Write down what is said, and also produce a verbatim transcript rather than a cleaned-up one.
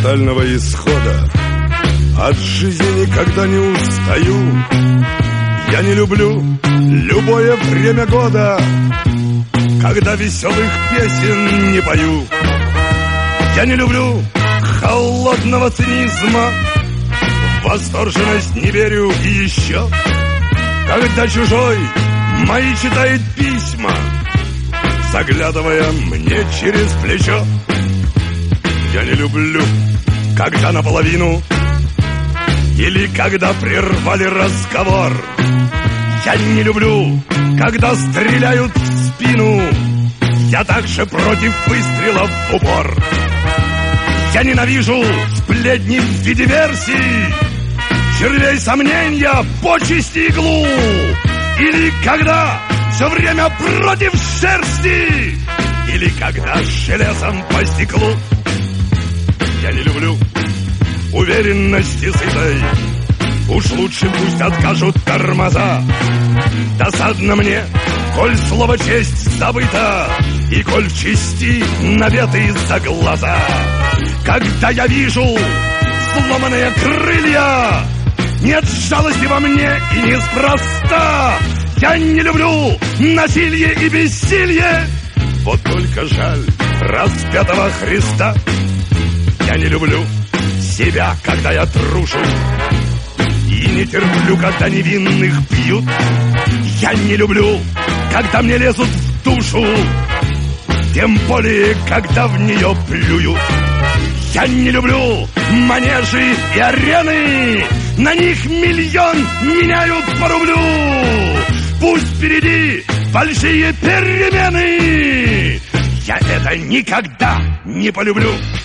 фатального исхода. От жизни никогда не устаю. Я не люблю любое время года, когда веселых песен не пою. Я не люблю холодного цинизма, в восторженность не верю. И еще, когда чужой мои читает письма, заглядывая мне через плечо. Я не люблю, когда наполовину или когда прервали разговор. Я не люблю, когда стреляют в спину. Я также против выстрелов в упор. Я ненавижу сплетни в виде версий, червей сомнения, почести иглу. Или когда все время против шерсти, или когда железом по стеклу. Я не люблю уверенности сытой, уж лучше пусть откажут тормоза. Досадно мне, коль слово честь забыто, и коль в чести наветы за глаза. Когда я вижу сломанные крылья, нет жалости во мне и неспроста. Я не люблю насилие и бессилие, вот только жаль распятого Христа. Я не люблю себя, когда я трушу, и не терплю, когда невинных бьют. Я не люблю, когда мне лезут в душу, тем более, когда в нее плюют. Я не люблю манежи и арены, на них миллион меняют по рублю. Пусть впереди большие перемены, я это никогда не полюблю.